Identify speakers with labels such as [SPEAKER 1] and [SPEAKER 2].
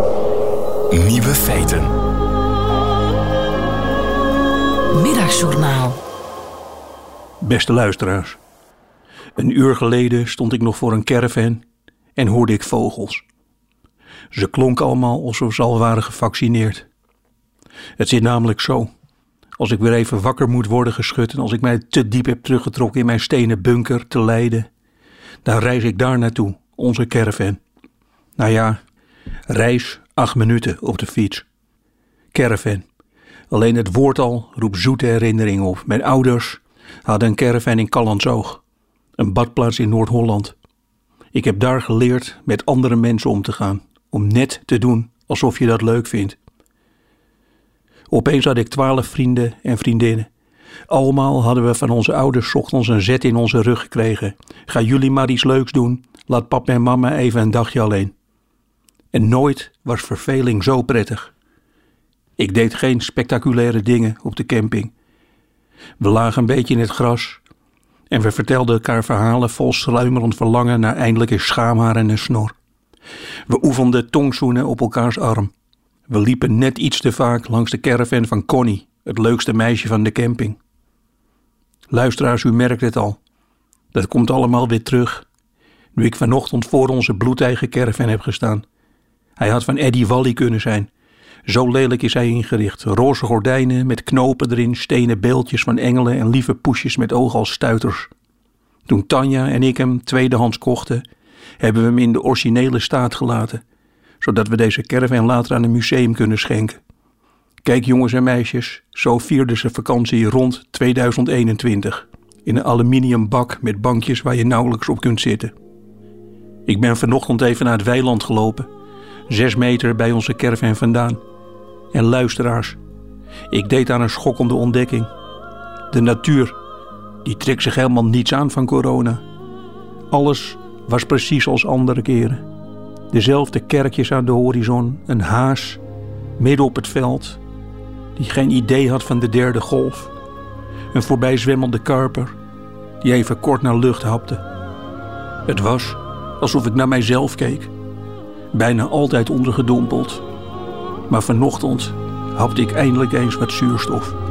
[SPEAKER 1] Nieuwe feiten.
[SPEAKER 2] Middagjournaal.
[SPEAKER 3] Beste luisteraars. Een uur geleden stond ik nog voor een caravan en hoorde ik vogels. Ze klonken allemaal alsof ze al waren gevaccineerd. Het zit namelijk zo. Als ik weer even wakker moet worden geschud en als ik mij te diep heb teruggetrokken in mijn stenen bunker te Leiden, dan reis ik daar naartoe, onze caravan. Nou ja, reis 8 minuten op de fiets. Caravan. Alleen het woord al roept zoete herinneringen op. Mijn ouders hadden een caravan in Callantsoog, een badplaats in Noord-Holland. Ik heb daar geleerd met andere mensen om te gaan, om net te doen alsof je dat leuk vindt. Opeens had ik 12 vrienden en vriendinnen. Allemaal hadden we van onze ouders 's ochtends een zet in onze rug gekregen. Ga jullie maar iets leuks doen, laat pap en mama even een dagje alleen. En nooit was verveling zo prettig. Ik deed geen spectaculaire dingen op de camping. We lagen een beetje in het gras en we vertelden elkaar verhalen vol sluimerend verlangen naar eindelijk eens schaamhaar en een snor. We oefenden tongzoenen op elkaars arm. We liepen net iets te vaak langs de caravan van Connie, het leukste meisje van de camping. Luisteraars, u merkt het al. Dat komt allemaal weer terug, nu ik vanochtend voor onze bloedeigen caravan heb gestaan. Hij had van Eddie Wally kunnen zijn. Zo lelijk is hij ingericht. Roze gordijnen met knopen erin, stenen beeldjes van engelen en lieve poesjes met ogen als stuiters. Toen Tanja en ik hem tweedehands kochten, hebben we hem in de originele staat gelaten, zodat we deze caravan later aan een museum kunnen schenken. Kijk jongens en meisjes, zo vierden ze vakantie rond 2021. In een aluminium bak met bankjes waar je nauwelijks op kunt zitten. Ik ben vanochtend even naar het weiland gelopen, 6 meter bij onze caravan vandaan. En luisteraars, ik deed aan een schokkende ontdekking. De natuur, die trekt zich helemaal niets aan van corona. Alles was precies als andere keren. Dezelfde kerkjes aan de horizon, een haas midden op het veld, die geen idee had van de derde golf. Een voorbijzwemmende karper, die even kort naar lucht hapte. Het was alsof ik naar mijzelf keek. Bijna altijd ondergedompeld. Maar vanochtend hapte ik eindelijk eens wat zuurstof.